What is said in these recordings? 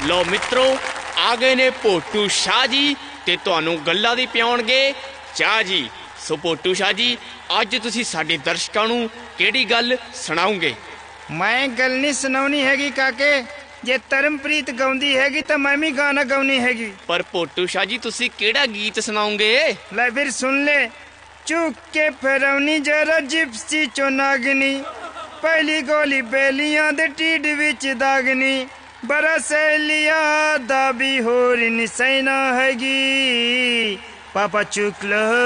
लो मित्रों आ गए ने पोटू शाह जी ते तुहानू गल्लां दी पियाउणगे चाह जी। सो पोटू शाह जी अज तुसी साडे दर्शकां नू किहड़ी गल सुणाओगे? मैं गल नहीं सुनाउनी हैगी काके, जे धर्मप्रीत गाउंदी हैगी तो मैं भी गाना गाउनी हैगी। पर पोटू शाह जी तुसी किहड़ा गीत सुनाओगे? ले फिर सुन ले। चुक के फिरौनी जरा जिप्सी चो नागनी, पहली गोली बेलियां दे टीड विच दागनी, बरा सहेलिया दा भी होर निसैना हैगी। पापा चुक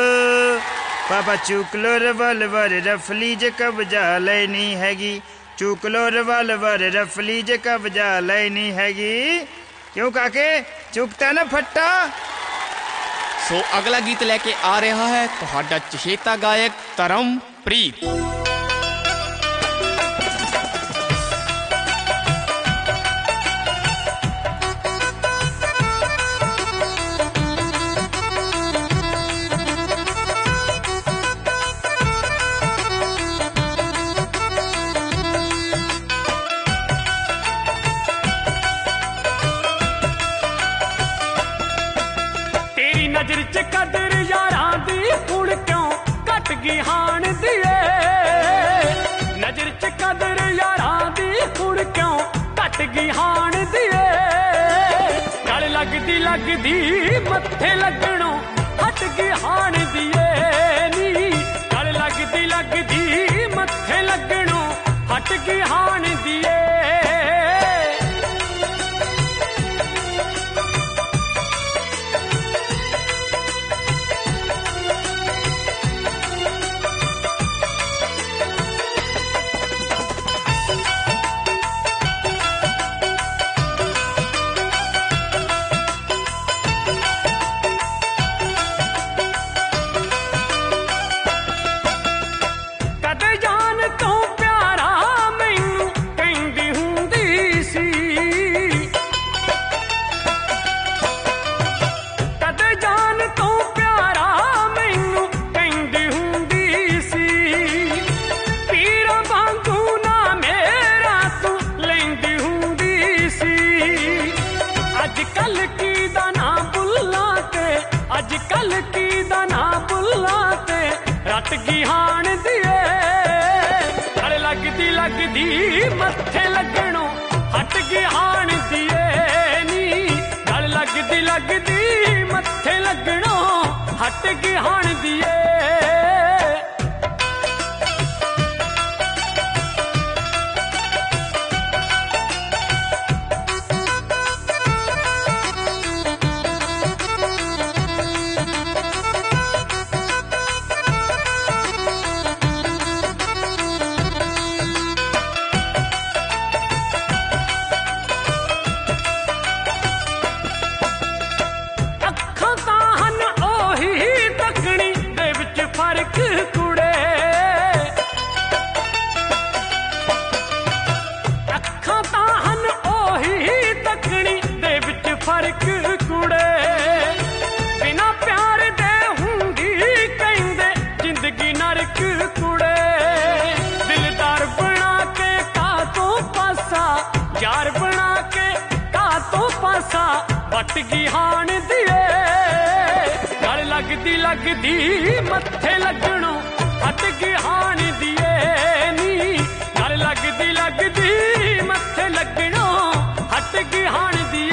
लो रिवाल्वर रफली जे कब्जा लेनी हैगी, चुक लो रिवाल्वर रफली जे कब्जा लेनी हैगी। क्यों काके चुकता ना फट्टा। सो अगला गीत लेके आ रहा है तुहाडा चहेता गायक धर्मप्रीत। नजर च कदर यारां दी हुण क्यों घट गई हाण दी, नजर च कदर यारां दी हुण क्यों घट गई हाण दी। गल लगदी लगदी मत्थे लगणों हट गई हाण दी नी, गल लगदी लगदी मत्थे लगणों हट गई हाण दी। लगदी मत्थे लगणों हट गई हाण दी नी, गल लगदी लगदी मत्थे लगणों हट गई हाण दी। हट गई हाण दी, गल लगदी लगदी मत्थे लगणों हट गई हाण दी नी, गल लगदी लगदी मत्थे लगणों हट गई हाण दी।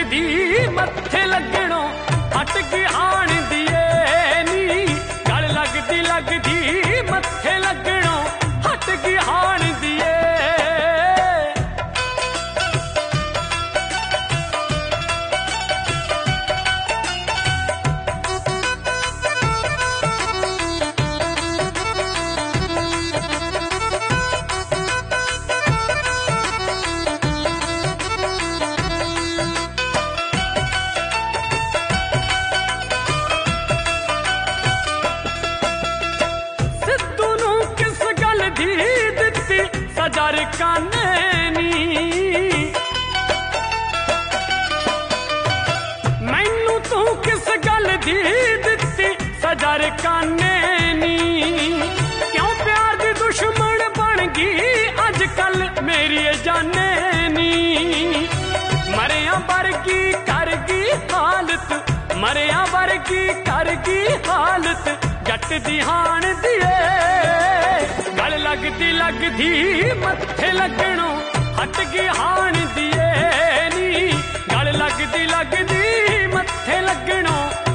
लगदी मत्थे लगणों हट गई हाण दिए नी गल लगदी लगदी मत्थे लगणों हट गई हाण दिए सजार काने नी मैनू तू किस गल दी दित्ती सजार काने नी क्यों प्यार दी दुश्मन बन गई अजकल मेरी जाने नी मरिया वर्गी कर गई हालत मरिया वर्गी कर गई हालत जट दी हाण दिए गल लगदी लगदी मत्थे लगणों हट गई हाण दिए नी गल लगदी लगदी मत्थे लगणों